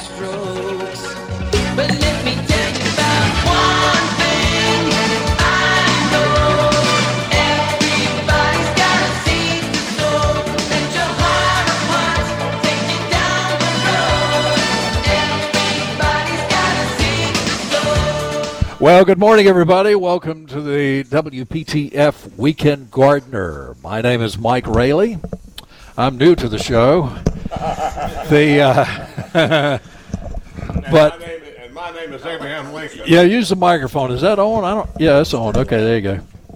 strokes. But let me tell you about one thing I know. Everybody's got a seed to sow. Let your heart of hearts take you down the road. Everybody's got a seed to sow. Well, good morning, everybody. Welcome to the WPTF Weekend Gardener. My name is Mike Rayleigh. I'm new to the show. My name is Abraham Lincoln. Yeah, use the microphone. Is that on? Yeah, it's on. Okay, there you go.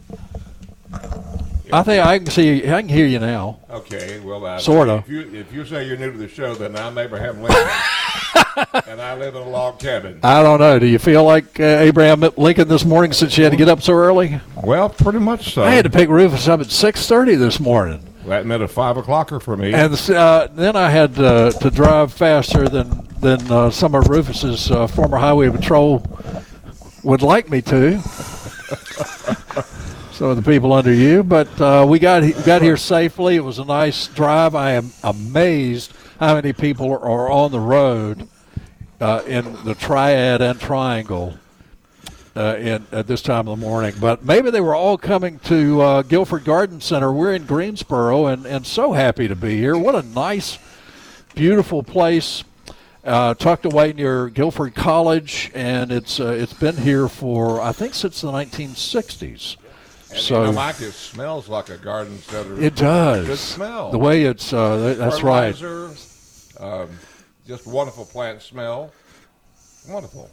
I think I can see. I can hear you now. Okay, well, Sort of. If you say you're new to the show, then I'm Abraham Lincoln, and I live in a log cabin. I don't know. Do you feel like Abraham Lincoln this morning since you had to get up so early? Well, pretty much so. I had to pick Rufus up at 6:30 this morning. That meant a 5 o'clocker for me. And then I had to drive faster than some of Rufus's former highway patrol would like me to. Some of the people under you, but we got here safely. It was a nice drive. I am amazed how many people are on the road in the Triad and Triangle at this time of the morning. But maybe they were all coming to Guilford Garden Center. We're in Greensboro, and so happy to be here. What a nice, beautiful place, tucked away near Guilford College, and it's been here for, I think, since the 1960s. And So Mike, it smells like a garden center. it does. Good smell. The way it's that's right. Fertilizer, just wonderful plant smell. Wonderful.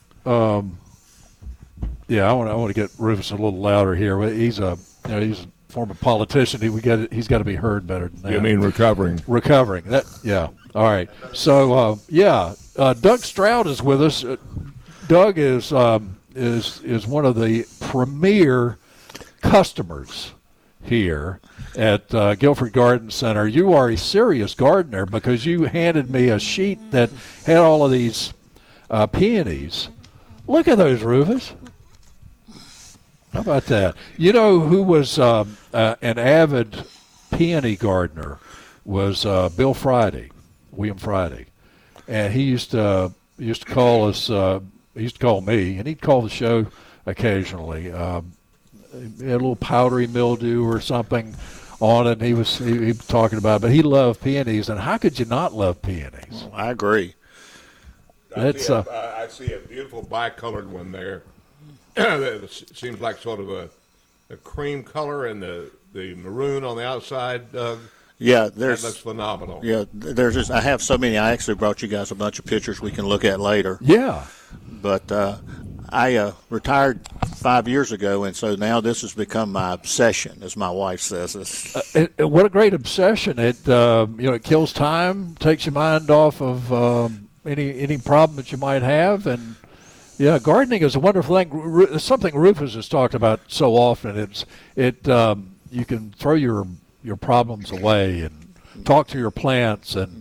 Yeah, I want to get Rufus a little louder here. He's a former politician. He's got to be heard better than that. You mean recovering? Recovering. Yeah. All right. So Doug Stroud is with us. Doug is one of the premier customers here at Guilford Garden Center. You are a serious gardener because you handed me a sheet that had all of these peonies. Look at those, Rufus. How about that? You know who was an avid peony gardener was Bill Friday, William Friday, and he used to call us. He used to call me, and he'd call the show occasionally. He had a little powdery mildew or something on it. And he was talking about it, but he loved peonies, and how could you not love peonies? I agree. I see a beautiful bicolored one there. It seems like sort of a cream color and the maroon on the outside, Doug. Yeah, that looks phenomenal. Yeah, I have so many. I actually brought you guys a bunch of pictures we can look at later. Yeah. But I retired 5 years ago, and so now this has become my obsession, as my wife says. What a great obsession! It it kills time, takes your mind off of any problem that you might have, and yeah, gardening is a wonderful thing. It's something Rufus has talked about so often. You can throw your problems away and talk to your plants and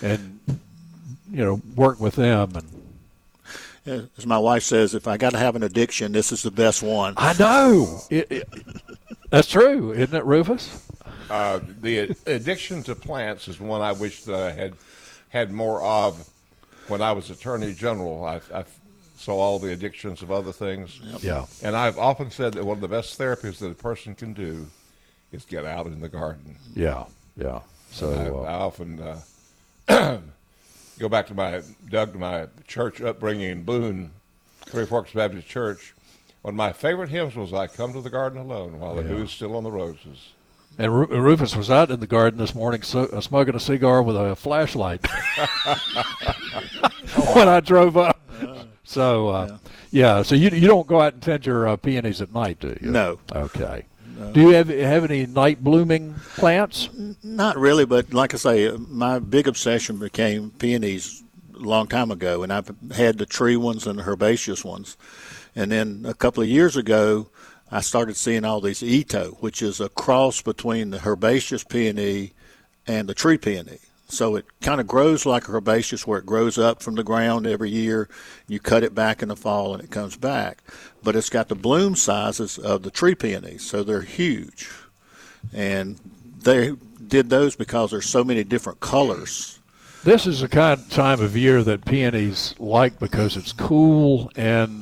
work with them. And as my wife says, if I got to have an addiction, this is the best one. I know. That's true, isn't it, Rufus? The addiction to plants is one I wish that I had more of when I was Attorney General. I saw all the addictions of other things. Yep. Yeah. And I've often said that one of the best therapies that a person can do is get out in the garden. Yeah. So I often go back to my church upbringing in Boone, Three Forks Baptist Church. One of my favorite hymns was "I Come to the Garden Alone While the Dew is Still on the Roses." And Rufus was out in the garden this morning smoking a cigar with a flashlight when I drove up. So, so you don't go out and tend your peonies at night, do you? No. Okay. No. Do you have any night blooming plants? Not really, but like I say, my big obsession became peonies a long time ago, and I've had the tree ones and the herbaceous ones. And then a couple of years ago, I started seeing all these Ito, which is a cross between the herbaceous peony and the tree peony. So it kind of grows like a herbaceous, where it grows up from the ground every year. You cut it back in the fall and it comes back. But it's got the bloom sizes of the tree peonies, so they're huge. And they did those because there's so many different colors This is the kind of time of year that peonies like because it's cool and.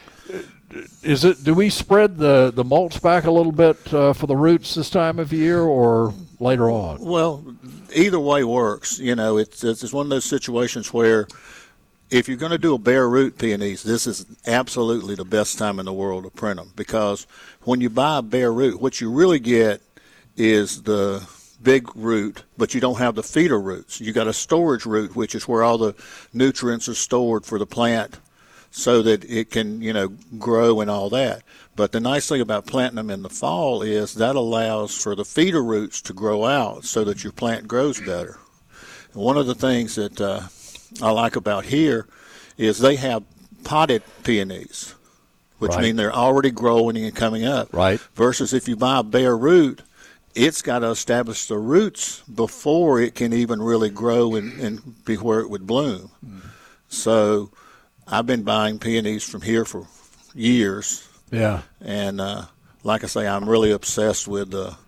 Do we spread the mulch back a little bit for the roots this time of year or later on? Well, either way works. It's one of those situations where if you're going to do a bare root peonies, this is absolutely the best time in the world to print them, because when you buy a bare root, what you really get is the big root, but you don't have the feeder roots. You got a storage root, which is where all the nutrients are stored for the plant, so that it can, grow and all that. But the nice thing about planting them in the fall is that allows for the feeder roots to grow out so that your plant grows better. And one of the things that I like about here is they have potted peonies, which Right. mean they're already growing and coming up. Right. Versus if you buy a bare root, it's got to establish the roots before it can even really grow and be where it would bloom. So I've been buying peonies from here for years, Yeah. and like I say, I'm really obsessed with the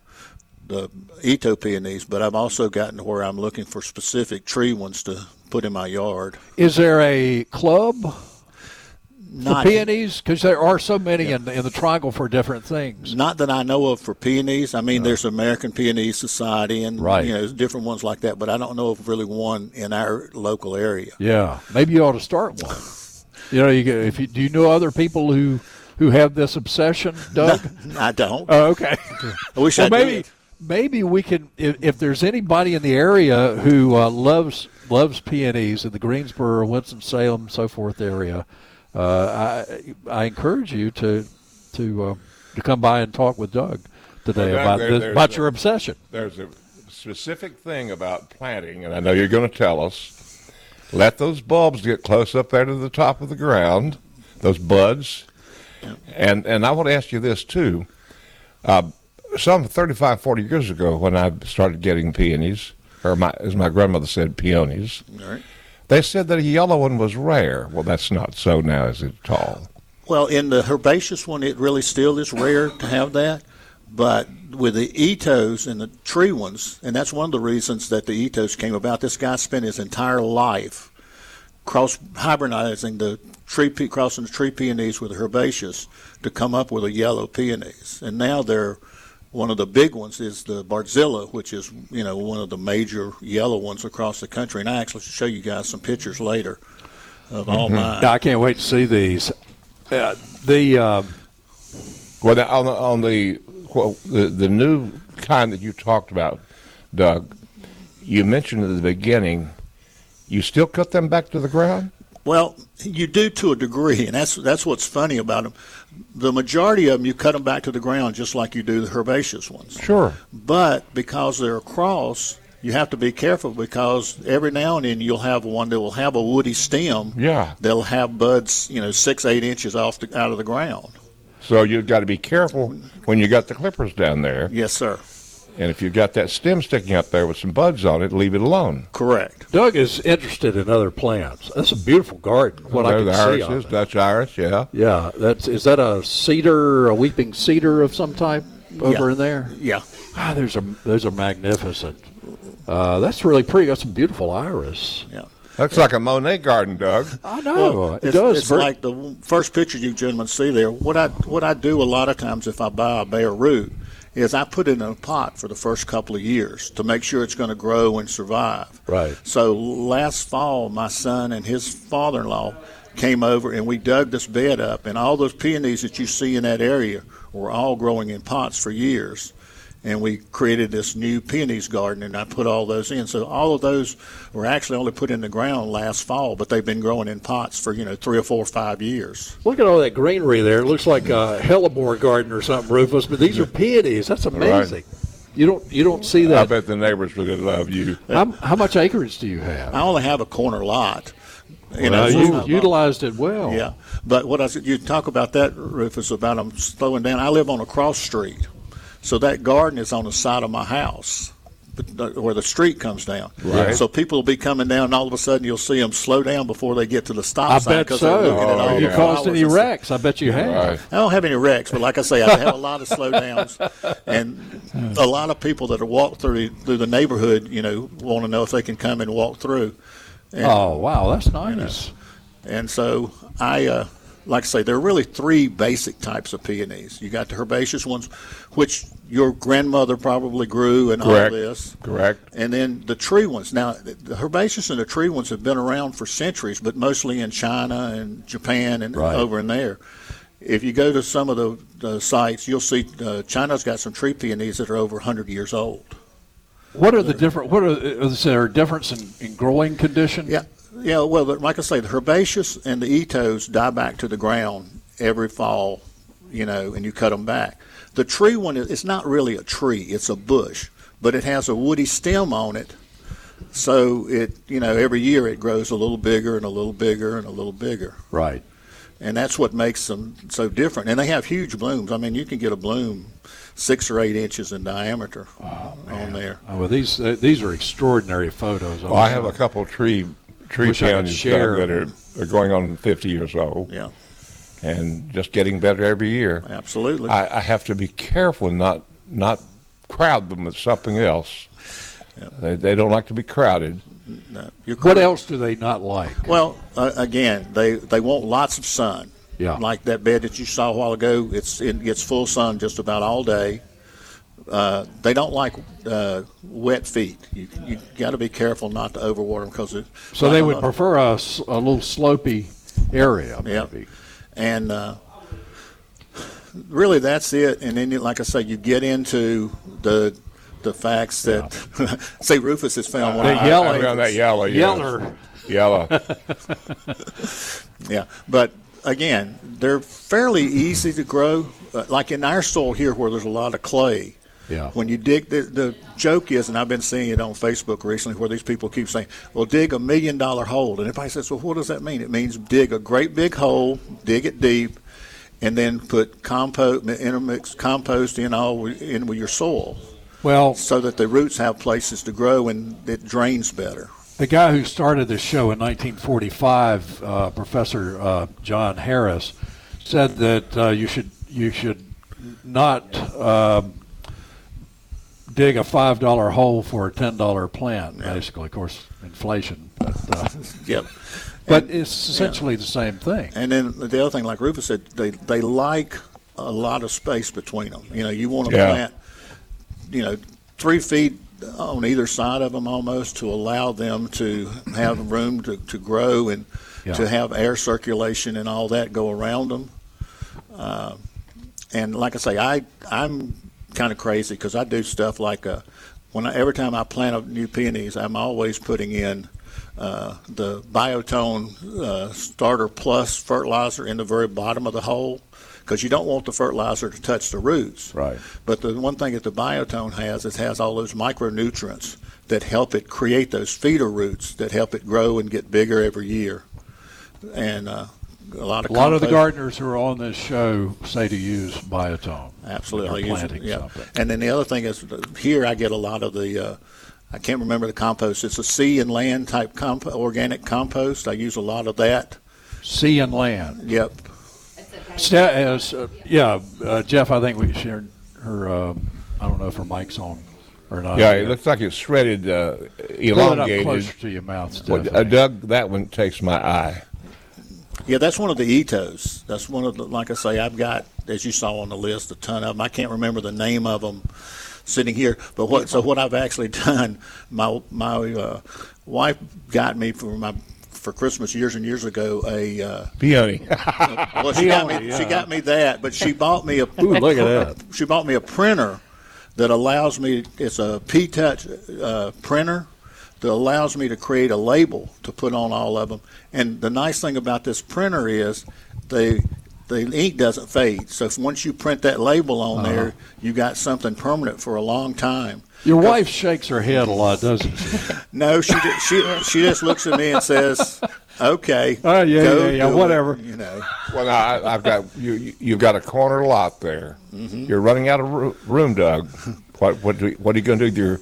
Ito peonies, but I've also gotten to where I'm looking for specific tree ones to put in my yard. Is there a club for Not, peonies? Because there are so many in the triangle for different things. not that I know of for peonies. I mean, there's American Peony Society and Right. Different ones like that, but I don't know of really one in our local area. Yeah. Maybe you ought to start one. Do you know other people who have this obsession, Doug? I don't. Oh, okay. I wish Well, I maybe did. maybe we can, if there's anybody in the area who loves peonies in the Greensboro, Winston-Salem, so forth area, I encourage you to come by and talk with Doug today Well, Doug, about your obsession. There's a specific thing about planting, and I know you're going to tell us. Let those bulbs get close up there to the top of the ground, those buds. And I want to ask you this, too. Some 35, 40 years ago, when I started getting peonies, or as my grandmother said, peonies, All right. they said that a yellow one was rare. Well, that's not so now, is it at all? Well, in the herbaceous one, it really still is rare to have that. But with the Itos and the tree ones, and that's one of the reasons that the Itos came about, this guy spent his entire life hybridizing crossing the tree peonies with the herbaceous to come up with a yellow peonies. And now one of the big ones is the Barzilla, which is, one of the major yellow ones across the country. And I actually show you guys some pictures later of all mine. I can't wait to see these. Well, now, on the new kind that you talked about, Doug, you mentioned at the beginning, you still cut them back to the ground? Well, you do to a degree, and that's what's funny about them. The majority of them, you cut them back to the ground just like you do the herbaceous ones. Sure. But because they're across, you have to be careful, because every now and then you'll have one that will have a woody stem. Yeah. They'll have buds, 6-8 inches out of the ground. So you've got to be careful when you got the clippers down there. Yes, sir. And if you've got that stem sticking up there with some buds on it, leave it alone. Correct. Doug is interested in other plants. That's a beautiful garden. What I There can the see iris on is, it. Dutch iris, yeah. Yeah, is that a cedar, a weeping cedar of some type over Yeah. in there? Yeah. Those are magnificent. That's really pretty. Got some beautiful iris. Yeah. Looks like a Monet garden, Doug. I know Well, it does. It's like the first picture you gentlemen see there. What I do a lot of times if I buy a bare root is I put it in a pot for the first couple of years to make sure it's going to grow and survive. Right. So last fall, my son and his father-in-law came over and we dug this bed up, and all those peonies that you see in that area were all growing in pots for years. And we created this new peonies garden, and I put all those in. So all of those were actually only put in the ground last fall, but they've been growing in pots for 3 or 4 or 5 years. Look at all that greenery there. It looks like a hellebore garden or something, Rufus. But these are peonies. That's amazing. You don't see I that. bet the neighbors would love you. How much acreage do you have? I only have a corner lot. You utilized it well. Yeah, but you talk about that, Rufus, about them slowing down. I live on a cross street, so that garden is on the side of my house. where the street comes down. Right. So people will be coming down, and all of a sudden you'll see them slow down before they get to the stop I sign. bet 'cause they're so. looking at all Have you the caused flowers any and stuff. wrecks? I bet you have. Right. I don't have any wrecks, but like I say, I have a lot of slow downs, and a lot of people that are walk through the neighborhood, want to know if they can come and walk through. And, Oh, wow, that's nice. and so like I say, there are really three basic types of peonies. You got the herbaceous ones, which your grandmother probably grew, and Correct. all this. Correct. And then the tree ones. Now, the herbaceous and the tree ones have been around for centuries, but mostly in China and Japan and Right. over in there. If you go to some of the sites, you'll see China's got some tree peonies that are over 100 years old. What are the different? Is there a difference in growing condition? Yeah. Well, like I say, the herbaceous and the etos die back to the ground every fall, and you cut them back. The tree one, it's not really a tree; it's a bush, but it has a woody stem on it. So it, every year it grows a little bigger and a little bigger and a little bigger. Right. And that's what makes them so different. And they have huge blooms. I mean, you can get a bloom 6 or 8 inches in diameter on there. Oh, well, these are extraordinary photos. Well, I have a couple of tree Wish I could peonies share. that are going on 50 years old, Yeah, and just getting better every year. absolutely. I have to be careful and not crowd them with something else. They don't like to be crowded. No, you're What correct. else do they not like? Well, again, they want lots of sun. Yeah. Like that bed that you saw a while ago, it gets full sun just about all day. They don't like wet feet. You got to be careful not to overwater them because So they would prefer a little slopey area, Yeah. maybe. And really, that's it. And then, like I say, you get into the facts that say Rufus has found one. The of my yellow- I found that yellow. yes. Yeller. Yellow. Yeah, but again, they're fairly easy to grow. Like in our soil here, where there's a lot of clay. Yeah. When you dig, the joke is, and I've been seeing it on Facebook recently, where these people keep saying, "Well, dig $1 million hole," and everybody says, "Well, what does that mean?" It means dig a great big hole, dig it deep, and then put intermix compost in with your soil, Well, so that the roots have places to grow and it drains better. the guy who started this show in 1945, Professor John Harris, said that you should not dig a $5 hole for a $10 plant. Basically, of course, inflation. Yep. But it's essentially the same thing. And then the other thing, like Rufus said, they like a lot of space between them. You want to Yeah. plant, 3 feet on either side of them almost, to allow them to have room to grow and Yeah. to have air circulation and all that go around them. And like I say, I'm kind of crazy because I do stuff like every time I plant a new peonies, I'm always putting in the Biotone Starter Plus fertilizer in the very bottom of the hole, because you don't want the fertilizer to touch the roots. Right. But the one thing that the Biotone has, it has all those micronutrients that help it create those feeder roots that help it grow and get bigger every year. And a lot of A lot of the compost- gardeners who are on this show say to use Biotone. Absolutely. When they're planting Yeah. something. And then the other thing is, here I get a lot of the, I can't remember the compost. It's a sea and land type organic compost. I use a lot of that. Sea and land. Yep. Jeff, I think we shared her, I don't know if her mic's on or not. Yeah, it looks like it's shredded, Pull it up elongated. closer to your mouth, Well, Stephanie. Doug, that one takes my eye. Yeah, that's one of the etos. That's one of the, like I say, I've got, as you saw on the list, a ton of them. I can't remember the name of them sitting here. But what I've actually done, my wife got me for Christmas years and years ago Peony. well, she got me that, but she bought me Ooh, look at that. She bought me a printer that allows me. It's a P-Touch printer that allows me to create a label to put on all of them. And the nice thing about this printer is the ink doesn't fade. So once you print that label on there, you got something permanent for a long time. Your wife shakes her head a lot, doesn't she? No, she just looks at me and says, "Okay, Oh, yeah, go yeah, do it," whatever. Well, now I've got you've got a corner lot there. Mm-hmm. You're running out of room, Doug. What are you going to do with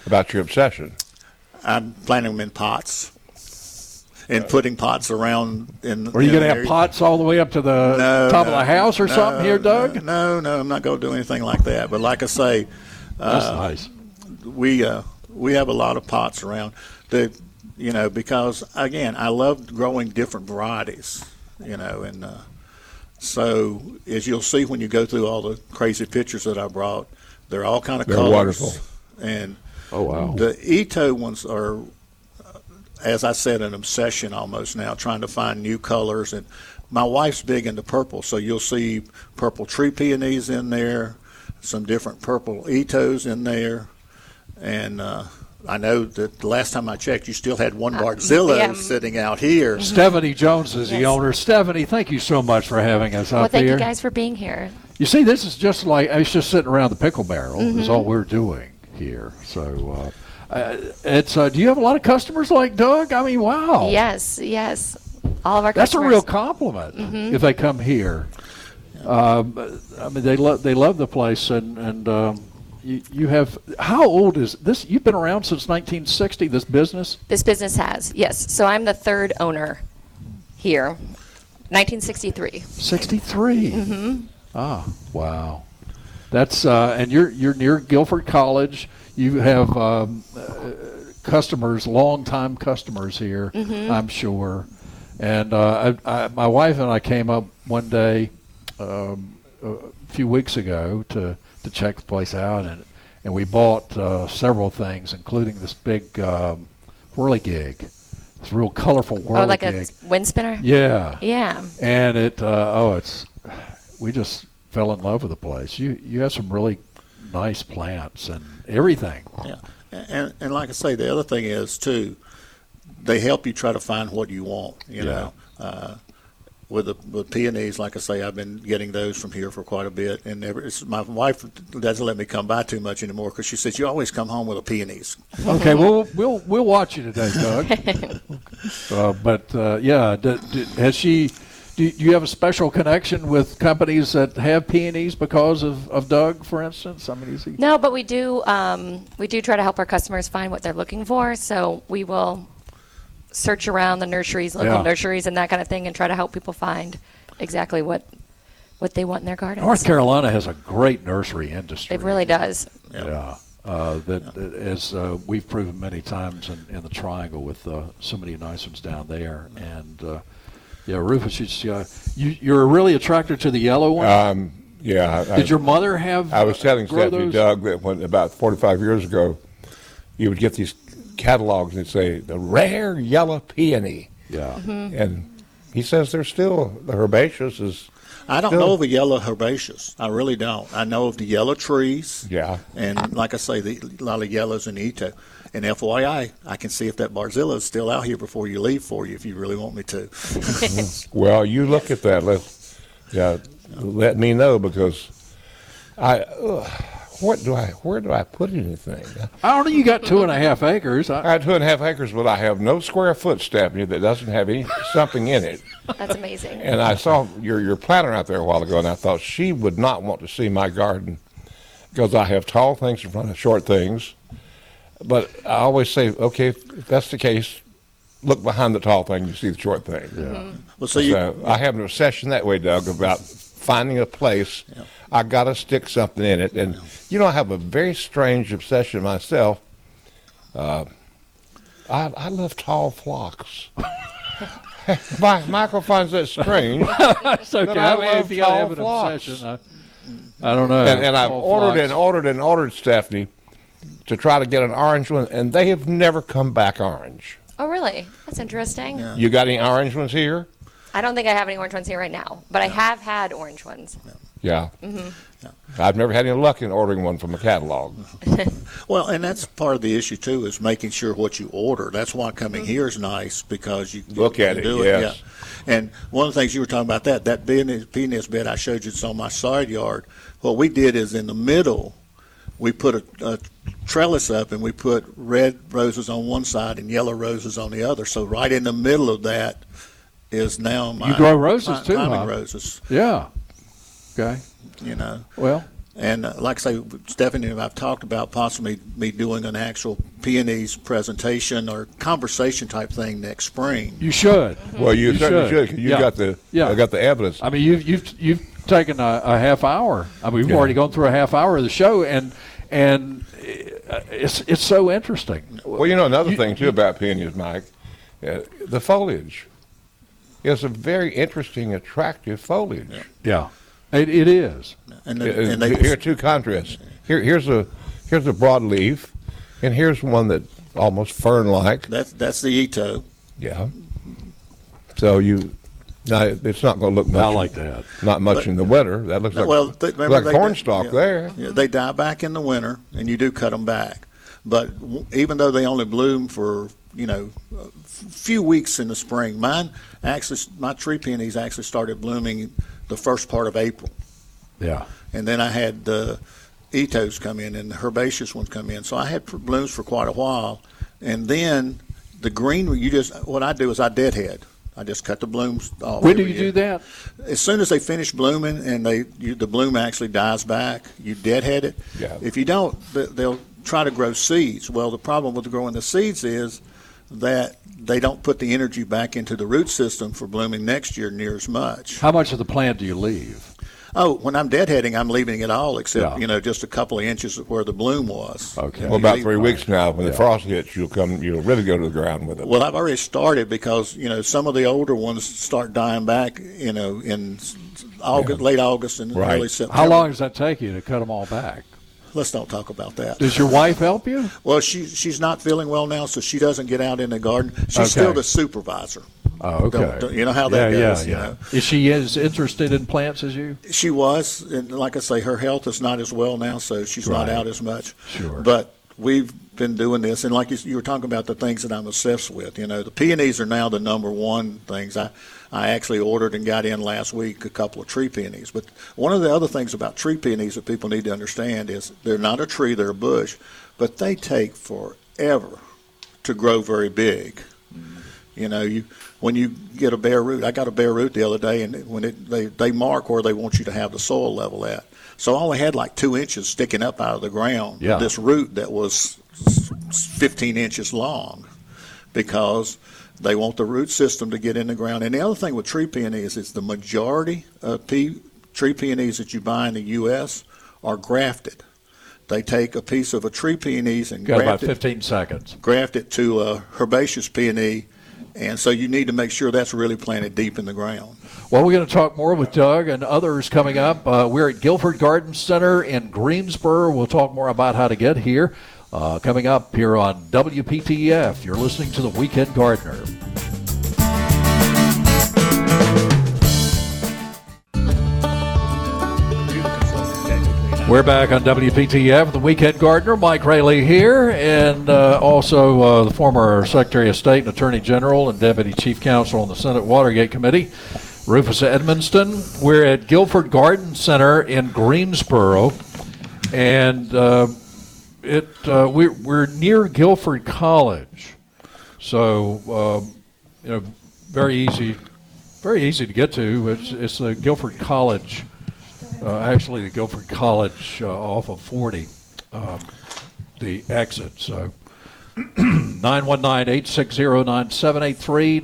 about your obsession. I'm planting them in pots and putting pots around. Are you going to have pots all the way up to the top of the house or something here, Doug? No, I'm not going to do anything like that. But like I say, That's nice. we have a lot of pots around. Because again, I love growing different varieties. And so as you'll see when you go through all the crazy pictures that I brought, they're all kind of They're colors. wonderful. And Oh, wow. the Ito ones are, as I said, an obsession almost now, trying to find new colors. And my wife's big into purple, so you'll see purple tree peonies in there, some different purple Itos in there. And I know that the last time I checked, you still had one Barzillo yeah. sitting out here. Stephanie Jones is the Yes. owner. Stephanie, thank you so much for having us Well, up thank here. you guys for being here. You see, this is just like, it's just sitting around the pickle barrel is all we're doing here. So it's do you have a lot of customers like Doug? I mean, wow. Yes. All of our That's a customers. real compliment if they come here. I mean, they love the place, and you have, how old is this? You've been around since 1960, this business? This business has, yes. So I'm the third owner here, 1963. 63. Ah, wow. That's and you're near Guilford College. You have customers, longtime customers here, I'm sure. And my wife and I came up one day a few weeks ago to check the place out, and we bought several things, including this big whirligig. It's a real colorful whirligig. Oh, like a wind spinner? Yeah. Yeah. And we just fell in love with the place. You have some really nice plants and everything. Yeah, and like I say, the other thing is too, they help you try to find what you want. You know, with peonies, like I say, I've been getting those from here for quite a bit, and my wife doesn't let me come by too much anymore because she says you always come home with the peonies. Okay, well we'll watch you today, Doug. Has she? Do you have a special connection with companies that have peonies because of Doug, for instance? I mean, is he? No, but we do try to help our customers find what they're looking for. So we will search around the nurseries, local nurseries, and that kind of thing, and try to help people find exactly what they want in their gardens. North Carolina has a great nursery industry. It really does. Yeah. As we've proven many times in the Triangle with so many nice ones down there. And, Rufus, you're really attracted to the yellow one? Yeah. Did your mother have I was telling grow Stephanie, those? Doug, that when about 45 years ago, you would get these catalogs and say the rare yellow peony. Yeah. And he says there's still the herbaceous is. I don't know of a yellow herbaceous. I really don't. I know of the yellow trees. Yeah. And like I say, a lot of yellows in Ito. And FYI, I can see if that Barzillo is still out here before you leave for you if you really want me to. Well, you look at that. Let me know because where do I put anything? I don't know. You got 2.5 acres. I have 2.5 acres, but I have no square foot, Stephanie, that doesn't have something in it. That's amazing. And I saw your planter out there a while ago, and I thought she would not want to see my garden because I have tall things in front of short things. But I always say, okay, if that's the case, look behind the tall thing, you see the short thing. Yeah. Well, So I have an obsession that way, Doug, about finding a place. Yeah. I got to stick something in it. And, I have a very strange obsession myself. I love tall flocks. Michael finds that strange. That's okay. But I I mean, if love you gotta have tall an flocks. obsession, I don't know. And I've Tall ordered flocks. and ordered, Stephanie, to try to get an orange one, and they have never come back orange. Oh, really? That's interesting. Yeah. You got any orange ones here? I don't think I have any orange ones here right now, but I have had orange ones. Yeah. I've never had any luck in ordering one from a catalog. Well, and that's part of the issue too, is making sure what you order. That's why coming here is nice because you Look at can it, do yes. Yeah. And one of the things you were talking about that penis bed I showed you, it's on my side yard. What we did is in the middle, we put a trellis up and we put red roses on one side and yellow roses on the other. So right in the middle of that is now my You grow roses too, climbing huh? roses. Yeah. Okay. You know. Well, And like I say, Stephanie and I've talked about possibly me doing an actual peonies presentation or conversation type thing next spring. You should. Well, you certainly should. 'Cause you Yeah. got the Yeah. got the evidence. I mean, you've taken a half hour. I mean, we've already gone through a half hour of the show, and it's so interesting. Well, another thing too about peonies, Mike, the foliage. It's a very interesting, attractive foliage. Yeah, it is. And, Here are two contrasts. Here's a broadleaf, and here's one that almost fern-like. that's the Ito. Yeah. So it's not going to look much. I like that. Not much in the winter. That looks like Remember like they corn die- stalk yeah. there. Yeah, they die back in the winter, and you do cut them back. But even though they only bloom for a few weeks in the spring, my tree peonies actually started blooming the first part of April, Yeah. and then I had the Itos come in and the herbaceous ones come in. So I had blooms for quite a while, and then the green. What I do is I deadhead. I just cut the blooms off. When do every you year. do that? As soon as they finish blooming and the bloom actually dies back, you deadhead it. Yeah. If you don't, they'll try to grow seeds. Well, the problem with growing the seeds is that they don't put the energy back into the root system for blooming next year near as much. How much of the plant do you leave? Oh, when I'm deadheading, I'm leaving it all except Yeah. just a couple of inches of where the bloom was. Okay. Well, about 3 weeks now, when the frost hits, you'll really go to the ground with it. Well, I've already started because some of the older ones start dying back. In August, late August, and Right. early September. How long does that take you to cut them all back? Let's don't talk about that. Does your wife help you? Well, she's not feeling well now, so she doesn't get out in the garden. She's Okay. still the supervisor. Oh, okay. You know how that goes. Yeah. Is she as interested in plants as you? She was, and like I say, her health is not as well now, so she's not Right. out as much. Sure. But we've been doing this, and like you were talking about the things that I'm obsessed with. The peonies are now the number one things. I actually ordered and got in last week a couple of tree peonies. But one of the other things about tree peonies that people need to understand is they're not a tree, they're a bush, but they take forever to grow very big. When you get a bare root, I got a bare root the other day, and when they mark where they want you to have the soil level at. So I only had like 2 inches sticking up out of the ground. Yeah. This root that was 15 inches long, because they want the root system to get in the ground. And the other thing with tree peonies is the majority of tree peonies that you buy in the U.S. are grafted. They take a piece of a tree peonies and Got about graft it 15 seconds. to a herbaceous peony, and so you need to make sure that's really planted deep in the ground. Well, we're going to talk more with Doug and others coming up. We're at Guilford Garden Center in Greensboro. We'll talk more about how to get here. Coming up here on WPTF, you're listening to The Weekend Gardener. We're back on WPTF, The Weekend Gardener. Mike Rayleigh here, and also the former Secretary of State and Attorney General and Deputy Chief Counsel on the Senate Watergate Committee, Rufus Edmonston. We're at Guilford Garden Center in Greensboro, and we're near Guilford College, so very easy to get to. It's the Guilford College. Actually, the Guilford College off of 40, the exit. So 919-860-9783,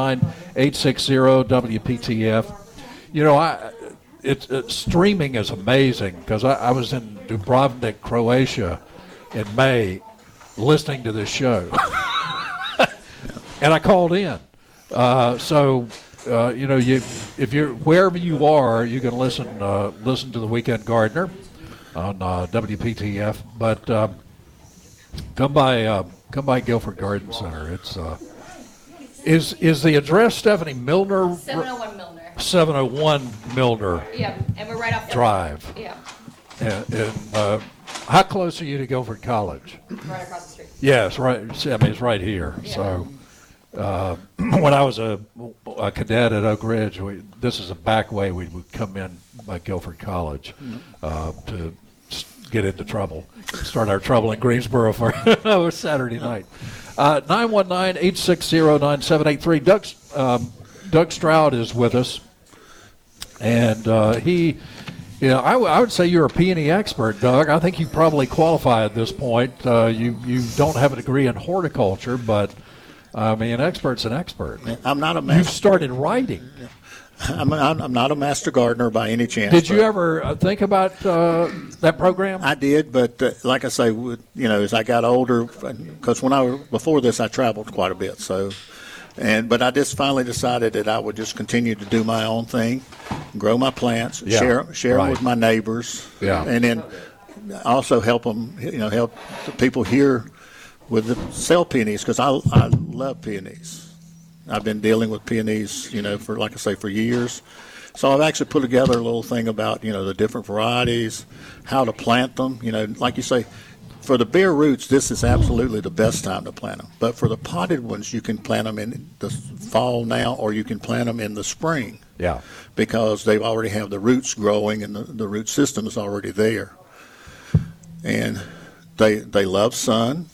919-860-WPTF. Streaming is amazing because I was in Dubrovnik, Croatia in May listening to this show. And I called in. If you're wherever you are, you can listen to the Weekend Gardener on WPTF. But come by Guilford Garden Center. It's is the address Stephanie Milner? 701 Milner. 701 Milner Yeah, and we're right off Drive. Yeah, And how close are you to Guilford College? right across the street. Yes, right. I mean, it's right here. Yeah. So. When I was a cadet at Oak Ridge, this is a back way we would come in by Guilford College to get into trouble, start our trouble in Greensboro for Saturday night. 919-860-9783. Doug Stroud is with us, and he Yeah, I would say you're a peony expert, Doug. I think you probably qualify at this point. You don't have a degree in horticulture, but I mean, an expert's an expert. I'm not a You've master. started writing. I'm not a master gardener by any chance. Did you but ever think about that program? I did, but like I say, as I got older, because before this, I traveled quite a bit. So, but I just finally decided that I would just continue to do my own thing, grow my plants, Yeah, share right. them with my neighbors, Yeah. and then also help them, help the people here with the sell peonies, because I love peonies. I've been dealing with peonies, for, like I say, for years. So I've actually put together a little thing about, the different varieties, how to plant them. Like you say, for the bare roots, this is absolutely the best time to plant them. But for the potted ones, you can plant them in the fall now, or you can plant them in the spring, Yeah. because they already have the roots growing and the root system is already there. And they love sun.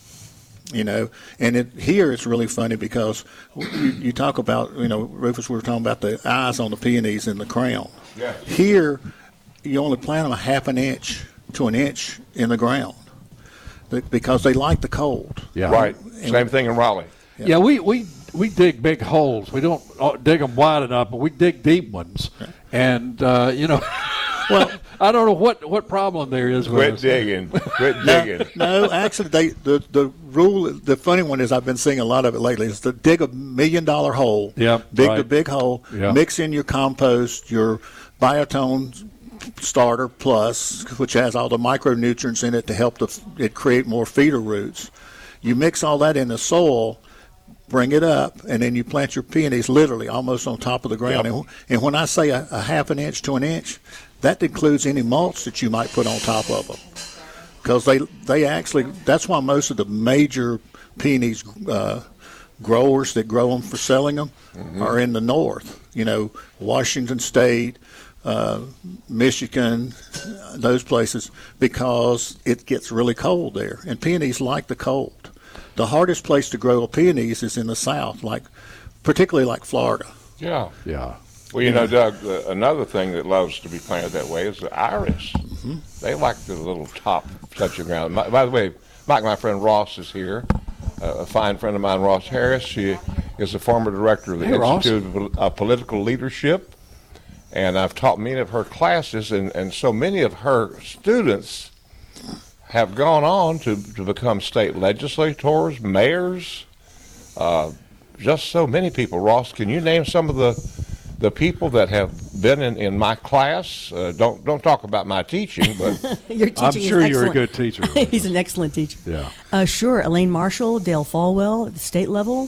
And here it's really funny because you talk about, Rufus, we were talking about the eyes on the peonies in the crown. Yeah. Here, you only plant them a half an inch to an inch in the ground because they like the cold. Yeah. Right. Same thing in Raleigh. Yeah, we dig big holes. We don't dig them wide enough, but we dig deep ones. And well, I don't know what problem there is with Quit us. digging. Quit digging. No, actually, the rule. The funny one is I've been seeing a lot of it lately. Is to dig $1 million hole. Yeah, dig right. the big hole. Yeah. Mix in your compost, your Biotone Starter Plus, which has all the micronutrients in it to help it create more feeder roots. You mix all that in the soil, bring it up, and then you plant your peonies literally almost on top of the ground. Yep. And when I say a half an inch to an inch, that includes any mulch that you might put on top of them. Because they actually, that's why most of the major peonies growers that grow them for selling them are in the north. Washington State, Michigan, those places, because it gets really cold there. And peonies like the cold. The hardest place to grow peonies is in the south, particularly like Florida. Yeah. Yeah. Well, Doug, another thing that loves to be planted that way is the iris. They like the little top touching ground. By the way, my friend Ross is here, a fine friend of mine, Ross Harris. She is the former director of the Hey, Ross. Institute of Political Leadership, and I've taught many of her classes, and so many of her students have gone on to become state legislators, mayors, just so many people. Ross, can you name some of the people that have been in my class? Don't talk about my teaching, but Your teaching I'm sure is you're a excellent. good teacher. He's an excellent teacher. Yeah. Sure. Elaine Marshall, Dale Falwell at the state level.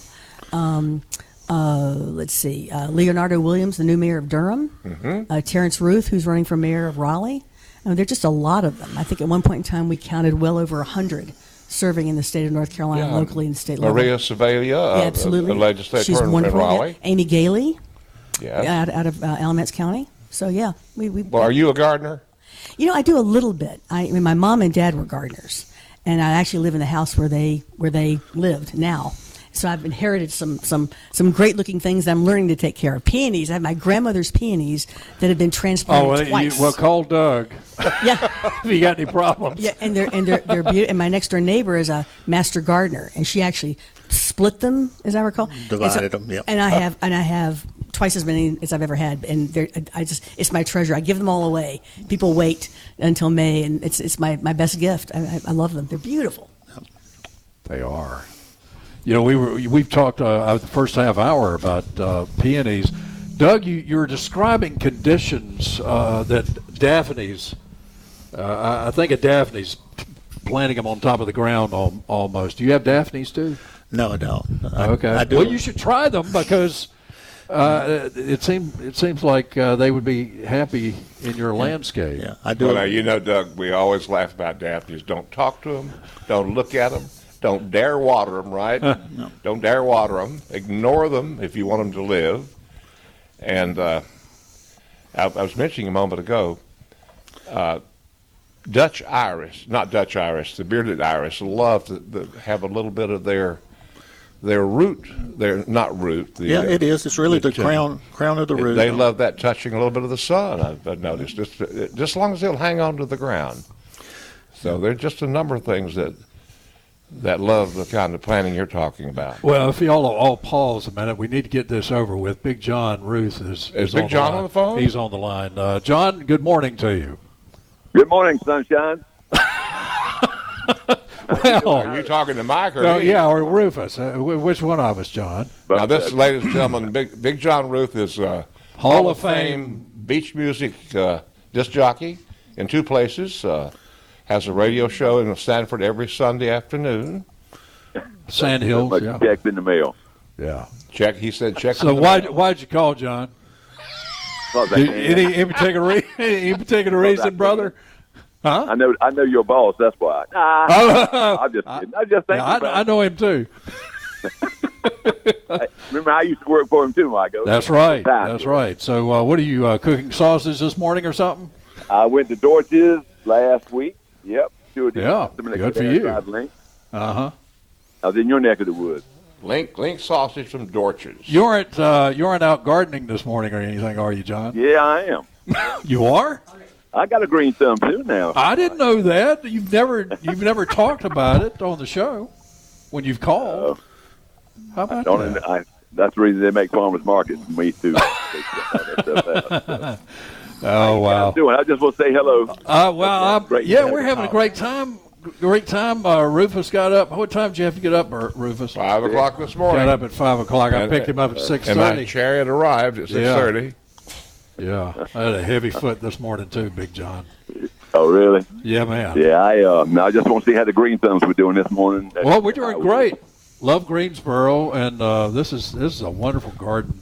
Let's see. Leonardo Williams, the new mayor of Durham. Terrence Ruth, who's running for mayor of Raleigh. There are just a lot of them. I think at one point in time we counted well over 100 serving in the state of North Carolina, Yeah. locally in the state level. Maria Savalia, Yeah, absolutely. a legislator She's in wonderful. Yeah. Raleigh. Amy Gailey, Yeah. out of Alamance County. So yeah, we Well, are you a gardener? I do a little bit. I mean, my mom and dad were gardeners, and I actually live in the house where they lived now. So I've inherited some great looking things that I'm learning to take care of. Peonies. I have my grandmother's peonies that have been transplanted twice. Call Doug Yeah, if you got any problems. yeah, and they're beautiful. And my next door neighbor is a master gardener, and she actually split them, as I recall, Divided them, yep. And I have twice as many as I've ever had, and it's my treasure. I give them all away. People wait until May, and it's my best gift. I love them. They're beautiful. They are. We've talked the first half hour about peonies. Doug, you were describing conditions that Daphnes. I think of Daphnes planting them on top of the ground almost. Do you have Daphnes too? No, I don't. Okay. I do. Well, you should try them because it seems like they would be happy in your landscape. Yeah, I do. Well, now, Doug, we always laugh about daphnes. Don't talk to them. Don't look at them. Don't dare water them, right? No. Don't dare water them. Ignore them if you want them to live. And I was mentioning a moment ago, Dutch iris, not Dutch iris, the bearded iris, love to have a little bit of their their root. They're not root. The, Yeah, it is. It's really the the- crown of the root. They love that touching a little bit of the sun. I've noticed just as long as they'll hang on to the ground. So there's just a number of things that love the kind of planting you're talking about. Well, if y'all will all pause a minute, we need to get this over with. Big John Ruth is Big John on the phone? He's on the line. John, good morning to you. Good morning, sunshine. Well, Are you talking to Mike or no, me? yeah, or Rufus. Which one of us, John? Now, this, ladies and gentlemen, Big John Ruth is Hall of Fame beach music disc jockey in two places. Has a radio show in Sanford every Sunday afternoon. Sand Hills, Much yeah. checks in the mail. Yeah. Check. He said check. So why'd you call, John? Plus, I Any particular reason, brother? Huh? I know your boss. That's why. Nah, I'm just kidding. I just think. Yeah, I know him too. Remember, I used to work for him too, Michael. That's right. That's right. So, what are you cooking sausage this morning or something? I went to Dorch's last week. Yep. Sure did. Yeah, Somebody good could for ask you. Rod Link. Uh-huh. I was in your neck of the woods. Link sausage from Dorch's. You aren't out gardening this morning or anything, are you, John? Yeah, I am. You are? I got a green thumb too now. I didn't know that. You've never talked about it on the show when you've called. How about that? That's the reason they make farmers markets. Me too. Oh wow. Doing. I just want to say hello. We're having a great time. Great time. Rufus got up. What time did you have to get up, Rufus? 5 o'clock this morning. Got up at 5 o'clock. I picked him up at 6:30. And my chariot arrived at 6:30. Yeah, I had a heavy foot this morning too, Big John. Oh, really? Yeah, man. Yeah, I just want to see how the green thumbs were doing this morning. Well, we're doing great. Love Greensboro, and this is a wonderful garden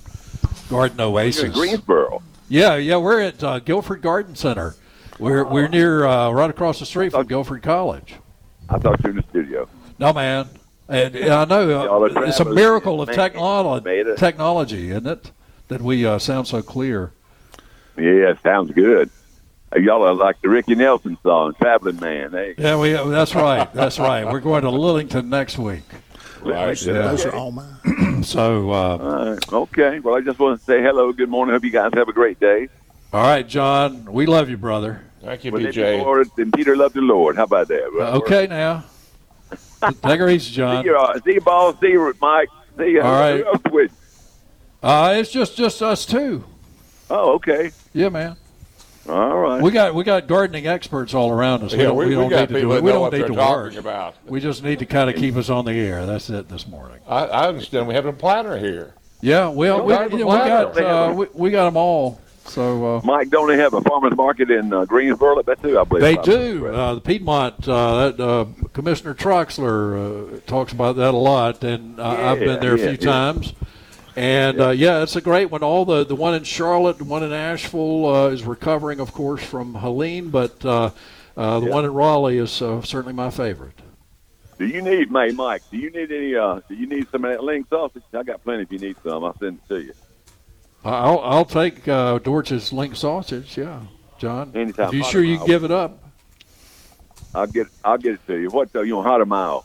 oasis. You're in Greensboro. Yeah, we're at Guilford Garden Center. We're near right across the street from Guilford College. I thought you were in the studio. No, man, and I know Y'all are it's a travelers. miracle of Man, technology, isn't it? That we sound so clear. Yeah, sounds good. Y'all are like the Ricky Nelson song, "Traveling Man." Hey. Yeah, that's right. That's right. We're going to Lillington next week. Right. Those are all mine. So, All right. Okay. Well, I just want to say hello, good morning. Hope you guys have a great day. all right, John, we love you, brother. Thank you, Well, if the BJ. Lord, and Peter loved the Lord. How about that? Right? Okay, now. Take her easy, John. See you, Ball. See you, Mike. See you. All right. Who else with you? It's just us two. Oh, okay. Yeah, man. All right. We got gardening experts all around us. Yeah, we we don't got need to do people it. that We know don't what need they're to talking work. about. We just need to kind of keep us on the air. That's it this morning. I understand. We have a planner here. Yeah, well, we got the got planner. we got them all. So Mike, don't they have a farmer's market in Greensboro? I bet too, I believe. they do. The Piedmont Commissioner Troxler talks about that a lot, and I've been there a few times. And it's a great one. All the one in Charlotte, the one in Asheville is recovering, of course, from Helene, but the one in Raleigh is certainly my favorite. Do you need, Mike? Do you need any? Do you need some of that link sausage? I got plenty. If you need some, I'll send it to you. I'll take Dorch's link sausage. Yeah, John. Anytime. If you sure you can give it up? I'll get it to you. What? You want hot or mild?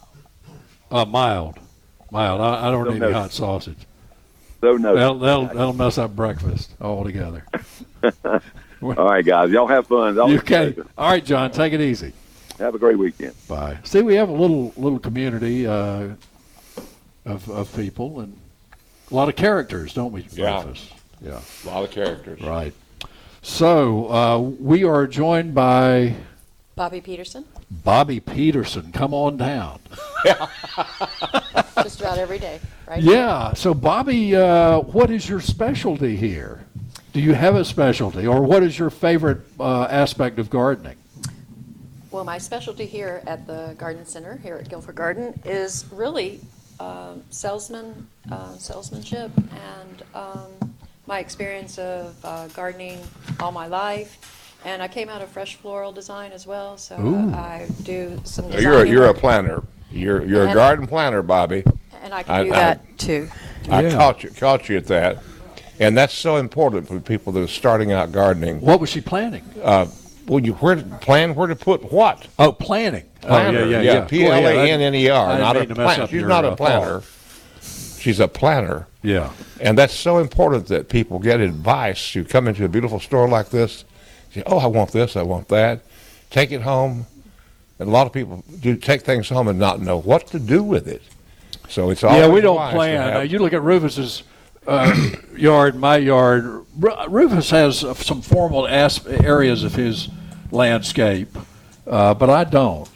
Mild. I don't need any noted. hot sausage. So no. That'll mess up breakfast altogether. All right, guys. Y'all have fun. Okay. All right, John. Take it easy. Have a great weekend. Bye. See, we have a little community of people and a lot of characters, don't we? Yeah. Rufus? Yeah. A lot of characters. Right. So we are joined by Bobby Peterson, Bobby Peterson. Come on down. just about every day, right? Yeah. So, Bobby, what is your specialty here? Do you have a specialty, or what is your favorite aspect of gardening? Well, my specialty here at the Garden Center, here at Guilford Garden, is really salesmanship, and my experience of gardening all my life. And I came out of fresh floral design as well, so I do some design. You're a planner. You're a garden planner, Bobby. And I can do that too. I caught you at that, and that's so important for people that are starting out gardening. What was she planning? Where to put what? Oh, planning. Planner. Oh, yeah. Planner, I not a didn't mean to mess planner. up She's your not a planner. She's a planner. Yeah. And that's so important that people get advice. You come into a beautiful store like this, say, oh, I want this, I want that. Take it home. And a lot of people do take things home and not know what to do with it. So it's always We don't wise to plan. have- You look at Rufus's yard, my yard. Rufus has some formal areas of his landscape, but I don't.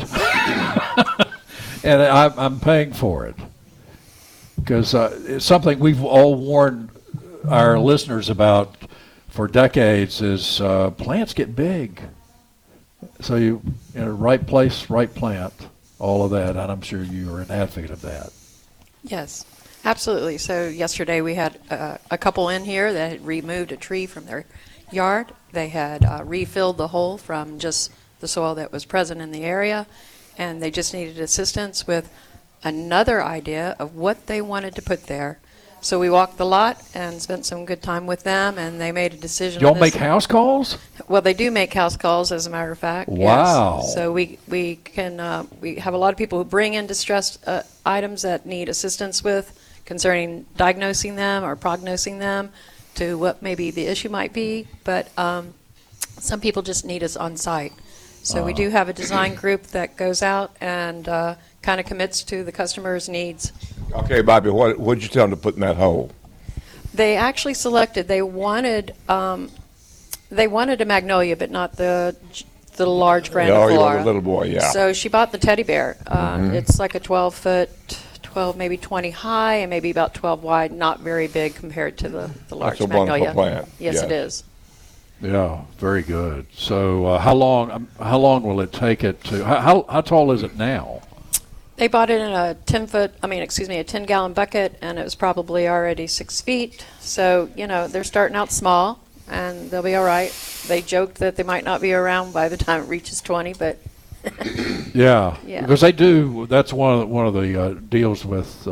And I'm paying for it. Because it's something we've all warned our listeners about for decades is plants get big. So you know, right place, right plant, all of that, and I'm sure you are an advocate of that. Yes, absolutely. So yesterday we had a couple in here that had removed a tree from their yard. They had refilled the hole from just the soil that was present in the area, and they just needed assistance with another idea of what they wanted to put there. So we walked the lot and spent some good time with them, and they made a decision. Y'all on this. make house calls? Well, they do make house calls, as a matter of fact. Wow. Yes. So we have a lot of people who bring in distressed items that need assistance with concerning diagnosing them or prognosing them to what maybe the issue might be. But some people just need us on site. So we do have a design group that goes out and kind of commits to the customer's needs. Okay, Bobby, what would you tell them to put in that hole? They actually selected. They wanted a magnolia, but not the large grandiflora. Oh, you want a little boy, yeah. So she bought the teddy bear. It's like a 12-foot, 12 maybe 20 high, and maybe about 12 wide. Not very big compared to the large That's a wonderful magnolia. plant. Yes, Yes. it is. Yeah, very good. So how long will it take it to? How tall is it now? They bought it in a 10-gallon bucket, and it was probably already 6 feet. So, they're starting out small, and they'll be all right. They joked that they might not be around by the time it reaches 20, but Yeah, Yeah. because they do. That's one of the deals with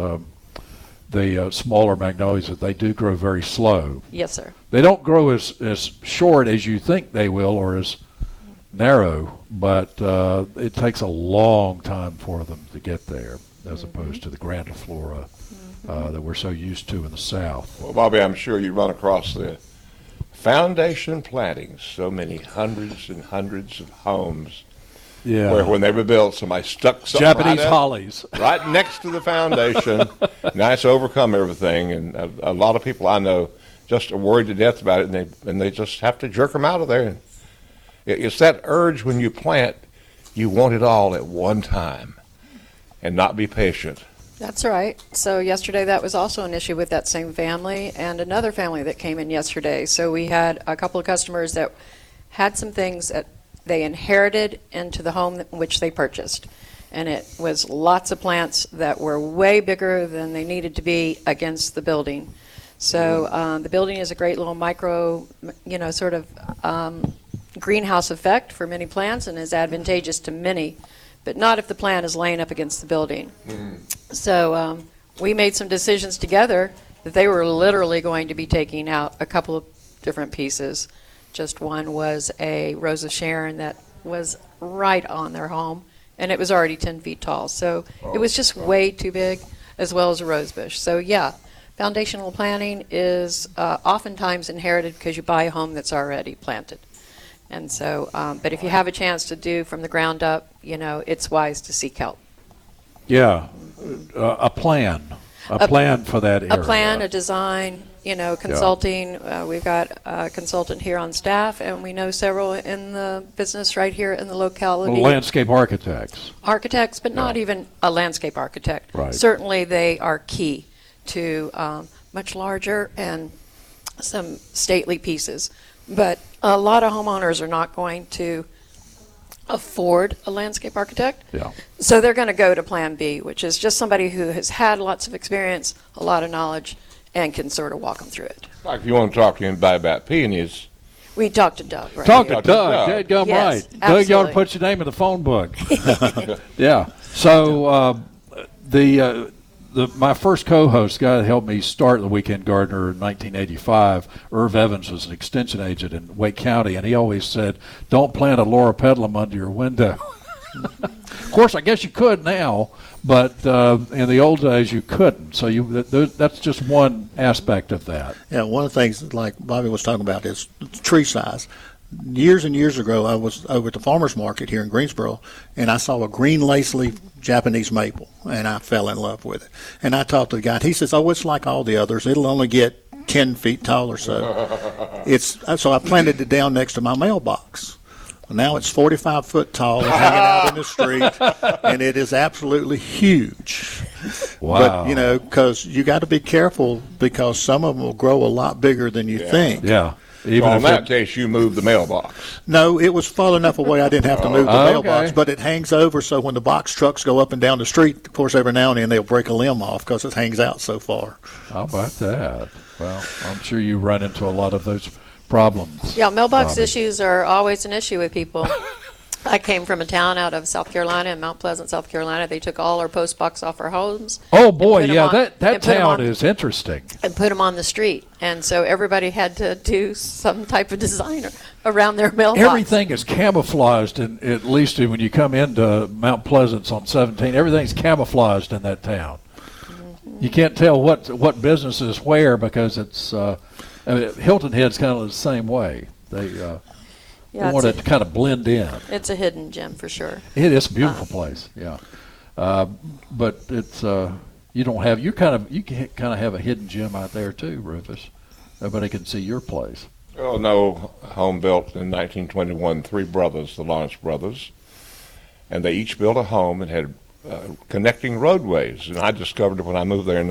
the smaller magnolias, that they do grow very slow. yes, sir. They don't grow as short as you think they will, or as narrow, but it takes a long time for them to get there, as opposed to the grandiflora that we're so used to in the South. Well, Bobby, I'm sure you run across the foundation plantings, so many hundreds and hundreds of homes Yeah, where when they were built, somebody stuck something Japanese right up- hollies. right next to the foundation. Now it's overcome everything, and a lot of people I know just are worried to death about it, and they just have to jerk them out of there. It's that urge when you plant, you want it all at one time, and not be patient. That's right. So yesterday that was also an issue with that same family and another family that came in yesterday. So we had a couple of customers that had some things that they inherited into the home which they purchased. And it was lots of plants that were way bigger than they needed to be against the building. So the building is a great little micro, sort of greenhouse effect for many plants and is advantageous to many, but not if the plant is laying up against the building. So we made some decisions together that they were literally going to be taking out a couple of different pieces. Just one was a Rose of Sharon that was right on their home, and it was already 10 feet tall. So it was just way too big, as well as a rose bush. So yeah, foundational planting is oftentimes inherited because you buy a home that's already planted. And so, but if you have a chance to do from the ground up, it's wise to seek help. Yeah, a plan for that area. A plan, a design, consulting. We've got a consultant here on staff, and we know several in the business right here in the locality. Landscape architects. Architects, but not even a landscape architect. Right. Certainly they are key to much larger and some stately pieces. But a lot of homeowners are not going to afford a landscape architect. Yeah. So they're going to go to Plan B, which is just somebody who has had lots of experience, a lot of knowledge, and can sort of walk them through it. Like if you want to talk to anybody about peonies, We talked to Doug, right? Talk here. to Doug. Dead gum Yes, right. Doug, you ought to absolutely. put your name in the phone book. Yeah. So my first co-host, the guy that helped me start the Weekend Gardener in 1985, Irv Evans, was an extension agent in Wake County, and he always said, "Don't plant a Laura Pedlum under your window." Of course, I guess you could now, but in the old days you couldn't. So that's just one aspect of that. Yeah, one of the things like Bobby was talking about is tree size. Years and years ago, I was over at the farmers market here in Greensboro, and I saw a green lace leaf Japanese maple, and I fell in love with it. And I talked to the guy, and he says, "Oh, it's like all the others. It'll only get 10 feet tall or so." So I planted it down next to my mailbox. Now it's 45 foot tall and hanging out in the street, and it is absolutely huge. Wow. But, because you got to be careful because some of them will grow a lot bigger than you think. Yeah. Even in that case, you move the mailbox. No, it was far enough away I didn't have to move the Okay. mailbox, but it hangs over so when the box trucks go up and down the street, of course, every now and then they'll break a limb off because it hangs out so far. How about that? Well, I'm sure you run into a lot of those problems. Yeah, mailbox Bobby. issues are always an issue with people. I came from a town out of South Carolina, in Mount Pleasant, South Carolina. They took all our post box off our homes. Oh, boy, and put 'em yeah, on- that and put 'em town on- is interesting. and put them on the street. And so everybody had to do some type of design around their mailbox. Everything is camouflaged, and at least when you come into Mount Pleasance on 17, everything's camouflaged in that town. You can't tell what business is where because it's Hilton Head's kind of the same way. They Yeah, want it to kind of blend in. it's a hidden gem for sure. It is a beautiful place, yeah. But it's you kind of have a hidden gem out there too, Rufus. Nobody can see your place. Oh, no, home built in 1921, three brothers, the Lawrence brothers, and they each built a home and had connecting roadways. And I discovered when I moved there in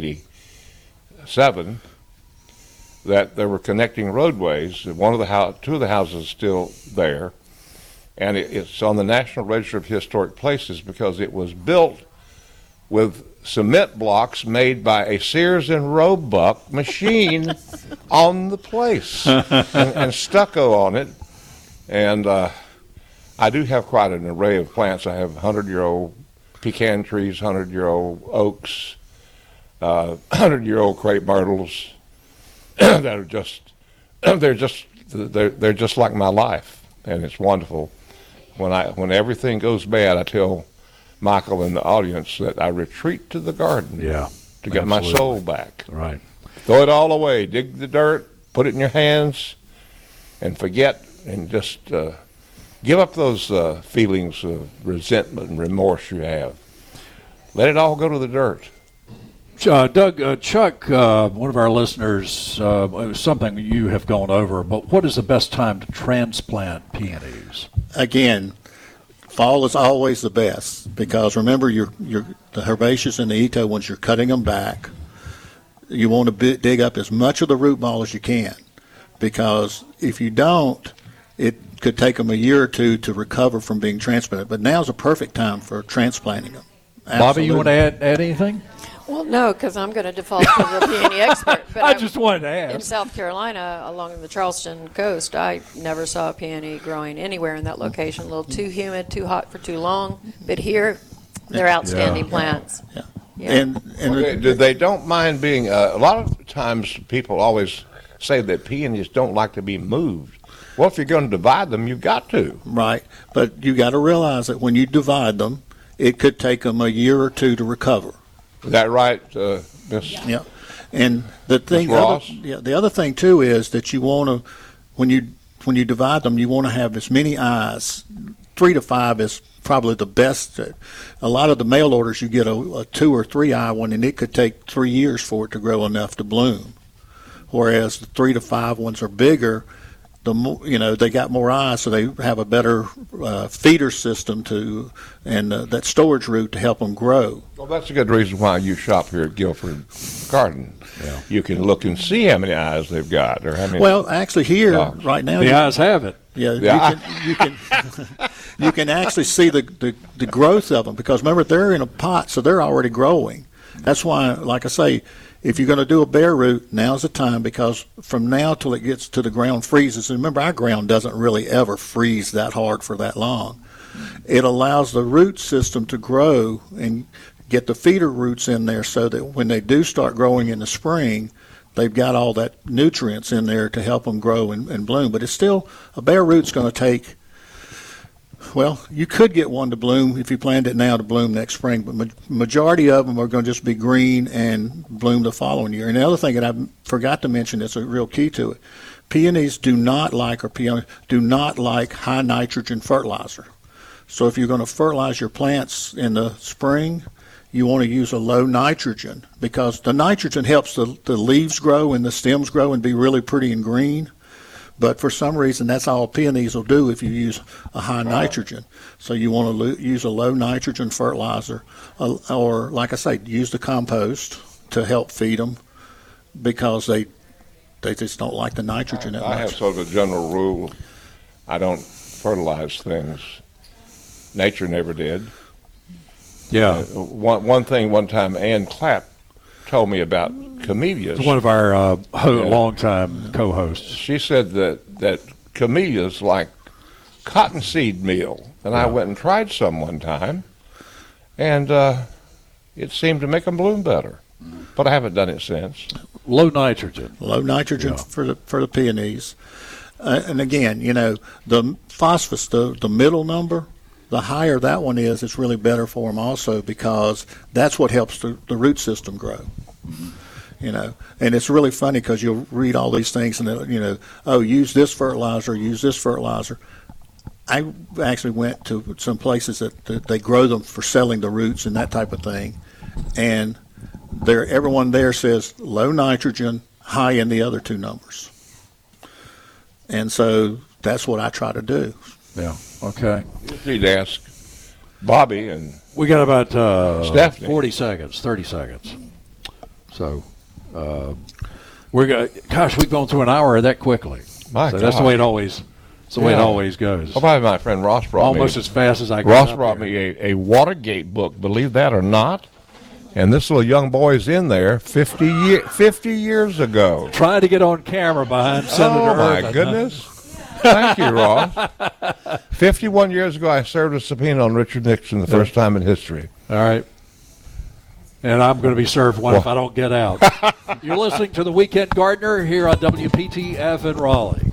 1987 that there were connecting roadways. Two of the houses is still there, and it's on the National Register of Historic Places because it was built with cement blocks made by a Sears and Roebuck machine on the place and stucco on it. And I do have quite an array of plants. I have 100-year-old pecan trees, 100-year-old oaks, 100-year-old crepe myrtles that are they're just like my life, and it's wonderful. When everything goes bad, I tell Michael and the audience that I retreat to the garden to get my soul back. Right. Throw it all away, dig the dirt, put it in your hands, and forget, and just give up those feelings of resentment and remorse you have. Let it all go to the dirt. Doug, Chuck, one of our listeners, it was something you have gone over, but what is the best time to transplant peonies? Again, fall is always the best because remember, the herbaceous and the Ito ones, you're cutting them back. You want to dig up as much of the root ball as you can because if you don't, it could take them a year or two to recover from being transplanted. But now's a perfect time for transplanting them. Bobby, you want to add anything? Well, no, because I'm going to default to the peony expert. But I just wanted to in ask. South Carolina, along the Charleston coast, I never saw a peony growing anywhere in that location. A little too humid, too hot for too long. But here, they're outstanding plants. Yeah. Yeah. And They don't mind being. A lot of times, people always say that peonies don't like to be moved. Well, if you're going to divide them, you've got to. right, but you got to realize that when you divide them, it could take them a year or two to recover. Is that right, Miss? Yeah, and the thing, Ross? the other thing too is that you want to, when you divide them, you want to have as many eyes. 3 to 5 is probably the best. A lot of the mail orders, you get a 2 or 3 eye one, and it could take 3 years for it to grow enough to bloom. Whereas the 3 to 5 ones are bigger. The more, they got more eyes, so they have a better feeder system and that storage root to help them grow. Well, that's a good reason why you shop here at Guilford Garden. Yeah. You can look and see how many eyes they've got, or how many. Well, actually, here dogs. right now, The eyes have it. yeah, you can you can actually see the growth of them because remember they're in a pot, so they're already growing. That's why, like I say, if you're going to do a bare root, now's the time because from now till it gets to the ground freezes. And remember, our ground doesn't really ever freeze that hard for that long. It allows the root system to grow and get the feeder roots in there so that when they do start growing in the spring, they've got all that nutrients in there to help them grow and bloom. But it's still, a bare root's going to take Well, you could get one to bloom if you planned it now to bloom next spring, but majority of them are going to just be green and bloom the following year. And the other thing that I forgot to mention that's a real key to it, peonies do not like high nitrogen fertilizer. So if you're going to fertilize your plants in the spring, you want to use a low nitrogen because the nitrogen helps the leaves grow and the stems grow and be really pretty and green. But for some reason, that's all peonies will do if you use a high nitrogen. So you want to use a low nitrogen fertilizer, or like I say, use the compost to help feed them because they just don't like the nitrogen that much. I have sort of a general rule. I don't fertilize things. Nature never did. Yeah. One thing one time, Ann Clapp told me about camellias. One of our longtime co-hosts. She said that camellias like cottonseed meal. And I went and tried some one time, and it seemed to make them bloom better. But I haven't done it since. Low nitrogen. Low nitrogen for the peonies. And again, the phosphorus, the middle number, the higher that one is, it's really better for them also because that's what helps the root system grow. And it's really funny because you'll read all these things and, use this fertilizer, use this fertilizer. I actually went to some places that they grow them for selling the roots and that type of thing. And everyone there says low nitrogen, high in the other two numbers. And so that's what I try to do. Yeah. Okay. You need to ask Bobby and we got about Stephanie. 30 seconds. So we're going. Gosh, we've gone through an hour that quickly. My so that's the gosh. way it always. That's the way it always goes. Oh, by my friend Ross brought Almost me. as fast as I can. Ross brought me a Watergate book. Believe that or not. And this little young boy's in there 50 years ago. Trying to get on camera behind Senator Oh, my Irvin, goodness. Thank you, Ross. 51 years ago, I served a subpoena on Richard Nixon the first time in history. All right. And I'm going to be served one if I don't get out. You're listening to The Weekend Gardener here on WPTF in Raleigh.